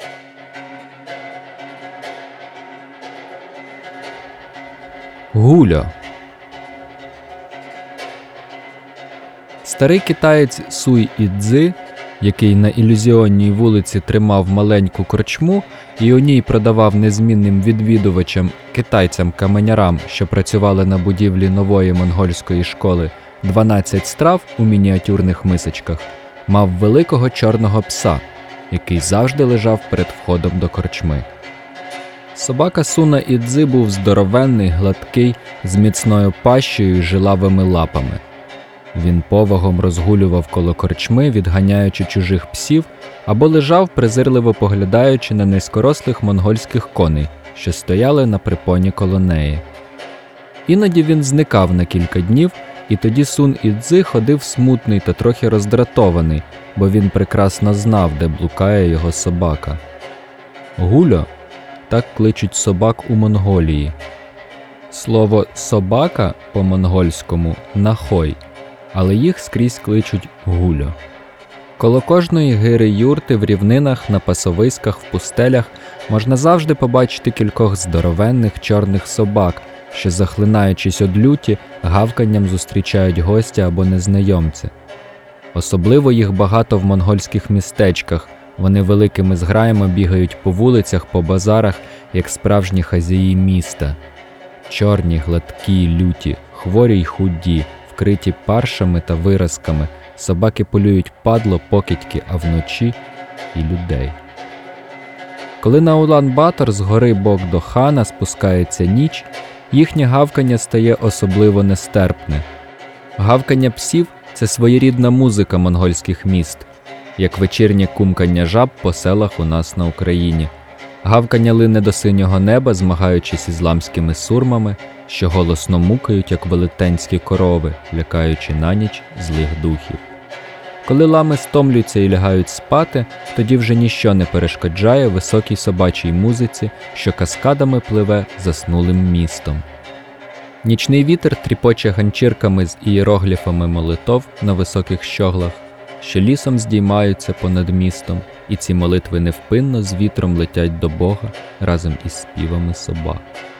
Гульо. Старий китаєць Суй Ідзи, який на ілюзіонній вулиці тримав маленьку корчму і у ній продавав незмінним відвідувачам, китайцям-каменярам, що працювали на будівлі нової монгольської школи, 12 страв у мініатюрних мисочках, мав великого чорного пса, який завжди лежав перед входом до корчми. Собака Суна Ідзи був здоровенний, гладкий, з міцною пащею і жилавими лапами. Він повагом розгулював коло корчми, відганяючи чужих псів, або лежав, презирливо поглядаючи на низькорослих монгольських коней, що стояли на припоні коло неї. Іноді він зникав на кілька днів, і тоді Сун Ідзи ходив смутний та трохи роздратований, бо він прекрасно знав, де блукає його собака. Гульо – так кличуть собак у Монголії. Слово «собака» по-монгольському – «нахой», але їх скрізь кличуть Гульо. Коло кожної гири юрти в рівнинах, на пасовиськах, в пустелях можна завжди побачити кількох здоровенних чорних собак, що, захлинаючись од люті, гавканням зустрічають гостя або незнайомця. Особливо їх багато в монгольських містечках, вони великими зграями бігають по вулицях, по базарах, як справжні хазяї міста. Чорні, гладкі, люті, хворі й худі, вкриті паршами та виразками, собаки полюють падло, покидьки, а вночі – і людей. Коли на Улан-Батор з гори Богдо-Хана спускається ніч, їхнє гавкання стає особливо нестерпне. Гавкання псів – це своєрідна музика монгольських міст, як вечірнє кумкання жаб по селах у нас на Україні. Гавкання лине до синього неба, змагаючись із ламськими сурмами, що голосно мукають, як велетенські корови, лякаючи на ніч злих духів. Коли лами стомлюються і лягають спати, тоді вже ніщо не перешкоджає високій собачій музиці, що каскадами пливе заснулим містом. Нічний вітер тріпоче ганчірками з ієрогліфами молитов на високих щоглах, що лісом здіймаються понад містом, і ці молитви невпинно з вітром летять до Бога разом із співами собак.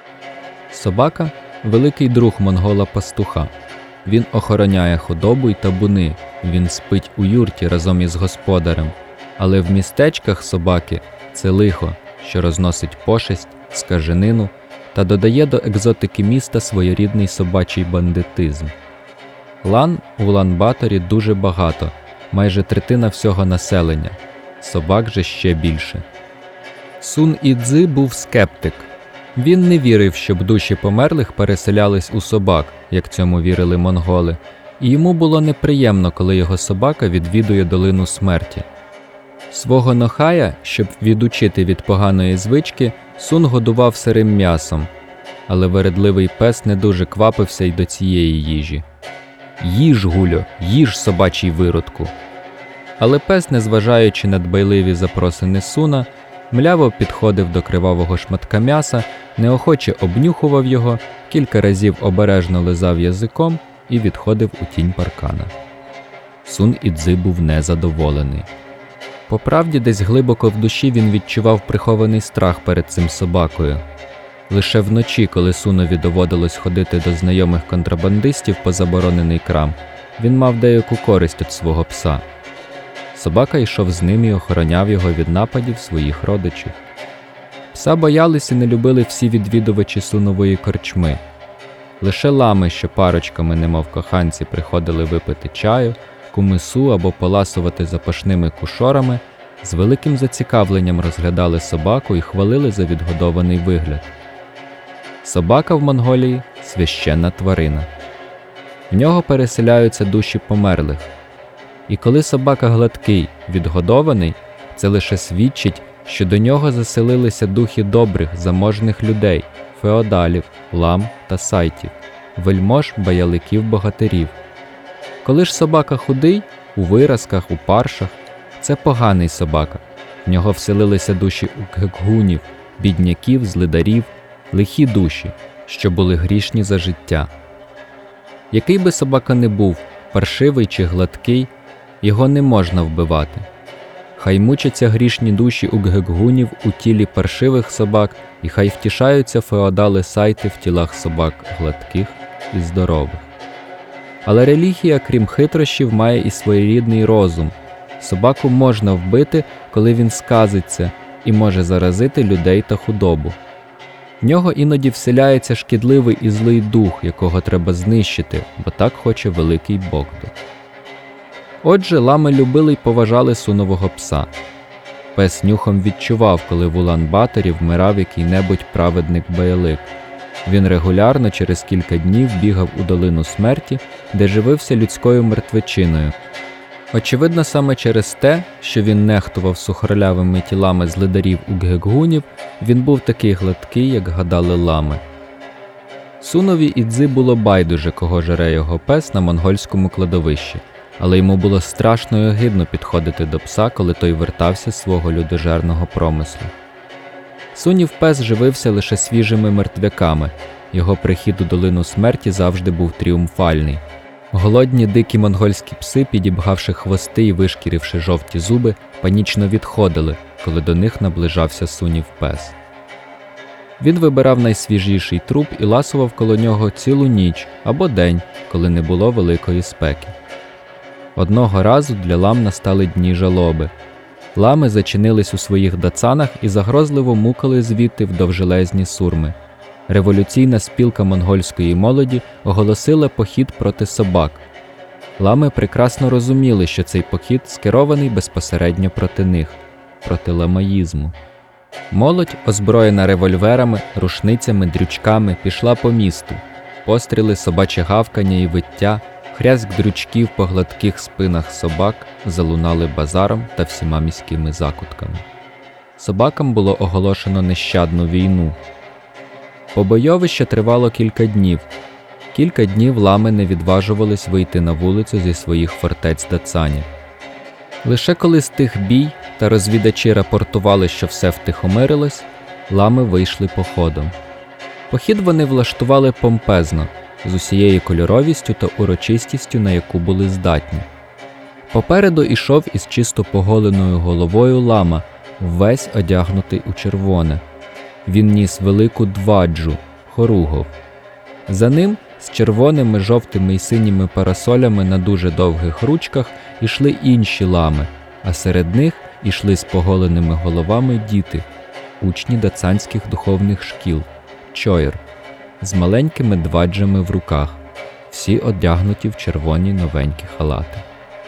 Собака – великий друг монгола-пастуха. Він охороняє худобу й табуни, він спить у юрті разом із господарем. Але в містечках собаки – це лихо, що розносить пошесть, скаженину та додає до екзотики міста своєрідний собачий бандитизм. Лан у Улан-Баторі дуже багато, майже третина всього населення, собак же ще більше. Сун Ідзи був скептик. Він не вірив, щоб душі померлих переселялись у собак, як цьому вірили монголи, і йому було неприємно, коли його собака відвідує долину смерті. Свого нохая, щоб відучити від поганої звички, Сун годував сирим м'ясом, але вередливий пес не дуже квапився й до цієї їжі. «Їж, Гульо, їж, собачий виродку!» Але пес, незважаючи на дбайливі запросини Суна, мляво підходив до кривавого шматка м'яса, неохоче обнюхував його, кілька разів обережно лизав язиком і відходив у тінь паркана. Сун Ідзи був незадоволений. По правді, десь глибоко в душі він відчував прихований страх перед цим собакою. Лише вночі, коли Сунові доводилось ходити до знайомих контрабандистів по заборонений крам, він мав деяку користь від свого пса. Собака йшов з ним і охороняв його від нападів своїх родичів. Пса боялись і не любили всі відвідувачі Сунової корчми. Лише лами, що парочками, немов коханці, приходили випити чаю, кумису або поласувати запашними кушорами, з великим зацікавленням розглядали собаку і хвалили за відгодований вигляд. Собака в Монголії – священна тварина. В нього переселяються душі померлих. І коли собака гладкий, відгодований, це лише свідчить, що до нього заселилися духи добрих, заможних людей, феодалів, лам та сайтів, вельмож, баяликів-богатирів. Коли ж собака худий, у виразках, у паршах, це поганий собака. В нього вселилися душі гекгунів, бідняків, злидарів, лихі душі, що були грішні за життя. Який би собака не був, паршивий чи гладкий, його не можна вбивати. Хай мучаться грішні душі уггегунів у тілі паршивих собак, і хай втішаються феодали сайти в тілах собак гладких і здорових. Але релігія, крім хитрощів, має і своєрідний розум. Собаку можна вбити, коли він сказиться, і може заразити людей та худобу. В нього іноді вселяється шкідливий і злий дух, якого треба знищити, бо так хоче великий Богдо. Отже, лами любили й поважали сунового пса. Пес нюхом відчував, коли в Улан-Баторі вмирав який-небудь праведник-баялик. Він регулярно через кілька днів бігав у долину смерті, де живився людською мертвечиною. Очевидно, саме через те, що він нехтував сухорлявими тілами злидарів уггегунів, він був такий гладкий, як гадали лами. Сунові Ідзи було байдуже, кого жере його пес на монгольському кладовищі, але йому було страшно й огидно підходити до пса, коли той вертався з свого людожерного промислу. Сунів пес живився лише свіжими мертвяками, його прихід у долину смерті завжди був тріумфальний. Голодні дикі монгольські пси, підібгавши хвости і вишкіривши жовті зуби, панічно відходили, коли до них наближався Сунів пес. Він вибирав найсвіжіший труп і ласував коло нього цілу ніч або день, коли не було великої спеки. Одного разу для лам настали дні жалоби. Лами зачинились у своїх дацанах і загрозливо мукали звідти в довжелезні сурми. Революційна спілка монгольської молоді оголосила похід проти собак. Лами прекрасно розуміли, що цей похід скерований безпосередньо проти них, проти ламаїзму. Молодь, озброєна револьверами, рушницями, дрючками, пішла по місту. Постріли, собаче гавкання і виття, хряск дрючків по гладких спинах собак залунали базаром та всіма міськими закутками. Собакам було оголошено нещадну війну. Побойовище тривало кілька днів. Кілька днів лами не відважувались вийти на вулицю зі своїх фортець дацанів. Лише коли стих бій та розвідачі рапортували, що все втихомирилось, лами вийшли походом. Похід вони влаштували помпезно, з усією кольоровістю та урочистістю, на яку були здатні. Попереду ішов із чисто поголеною головою лама, ввесь одягнутий у червоне. Він ніс велику дваджу – хоругов. За ним, з червоними, жовтими й синіми парасолями на дуже довгих ручках, ішли інші лами, а серед них ішли з поголеними головами діти, учні дацанських духовних шкіл – чойр, з маленькими дваджами в руках, всі одягнуті в червоні новенькі халати.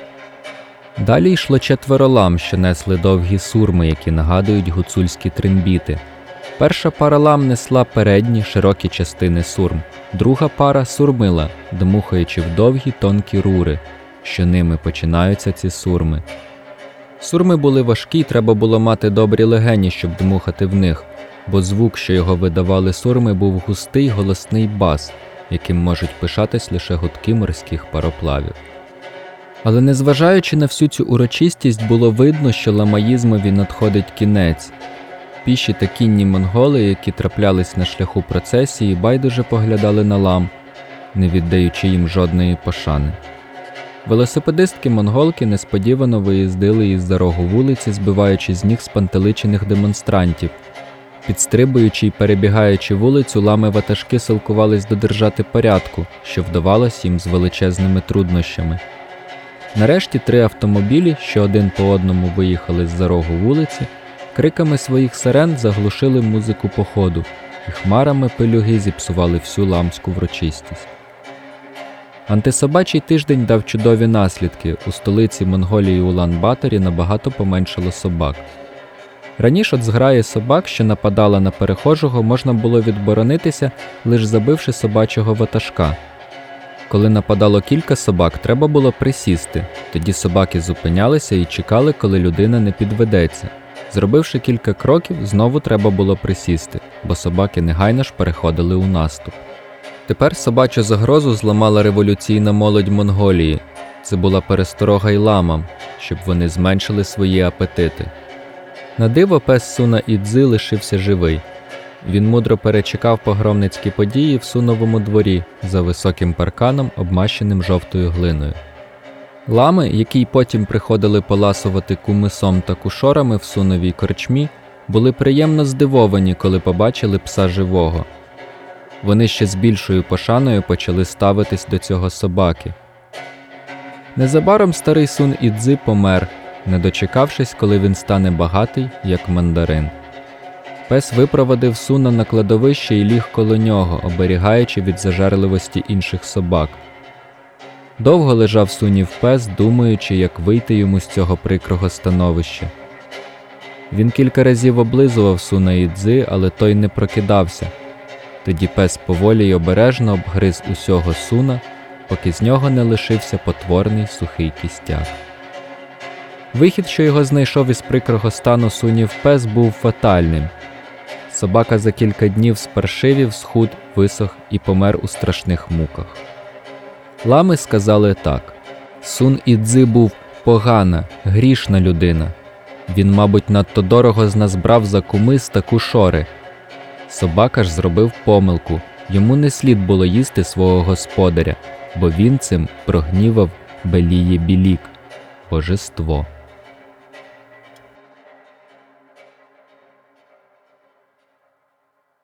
Далі йшло 4 лам, що несли довгі сурми, які нагадують гуцульські трембіти. Перша пара лам несла передні, широкі частини сурм, друга пара сурмила, дмухаючи в довгі тонкі рури, що ними починаються ці сурми. Сурми були важкі, треба було мати добрі легені, щоб дмухати в них, бо звук, що його видавали сурми, був густий голосний бас, яким можуть пишатись лише гудки морських пароплавів. Але незважаючи на всю цю урочистість, було видно, що ламаїзмові надходить кінець. Піші та кінні монголи, які траплялись на шляху процесії, байдуже поглядали на лам, не віддаючи їм жодної пошани. Велосипедистки-монголки несподівано виїздили із-за рогу вулиці, збиваючи з ніг спантеличених демонстрантів. Підстрибуючи й перебігаючи вулицю, лами-ватажки силкувались додержати порядку, що вдавалось їм з величезними труднощами. Нарешті 3 автомобілі, що один по одному виїхали з-за рогу вулиці, криками своїх сирен заглушили музику походу, і хмарами пилюги зіпсували всю ламську врочистість. Антисобачий тиждень дав чудові наслідки. У столиці Монголії Улан-Баторі набагато поменшало собак. Раніше від зграї собак, що нападала на перехожого, можна було відборонитися, лише забивши собачого ватажка. Коли нападало кілька собак, треба було присісти. Тоді собаки зупинялися і чекали, коли людина не підведеться. Зробивши кілька кроків, знову треба було присісти, бо собаки негайно ж переходили у наступ. Тепер собачу загрозу зламала революційна молодь Монголії. Це була пересторога й ламам, щоб вони зменшили свої апетити. На диво пес Суна Ідзи лишився живий. Він мудро перечекав погромницькі події в Суновому дворі за високим парканом, обмащеним жовтою глиною. Лами, які потім приходили поласувати кумисом та кушорами в суновій корчмі, були приємно здивовані, коли побачили пса живого. Вони ще з більшою пошаною почали ставитись до цього собаки. Незабаром старий Сун Ідзи помер, не дочекавшись, коли він стане багатий, як мандарин. Пес випровадив Суна на кладовище і ліг коло нього, оберігаючи від зажерливості інших собак. Довго лежав Сунів пес, думаючи, як вийти йому з цього прикрого становища. Він кілька разів облизував Суна Ідзи, але той не прокидався. Тоді пес поволі й обережно обгриз усього Суна, поки з нього не лишився потворний сухий кістяк. Вихід, що його знайшов із прикрого стану Сунів пес, був фатальним. Собака за кілька днів спаршивів, схуд, висох і помер у страшних муках. Лами сказали так: Сун Ідзи був погана, грішна людина. Він, мабуть, надто дорого з нас брав за кумис та кушори. Собака ж зробив помилку. Йому не слід було їсти свого господаря, бо він цим прогнівав Беліє Білік, божество.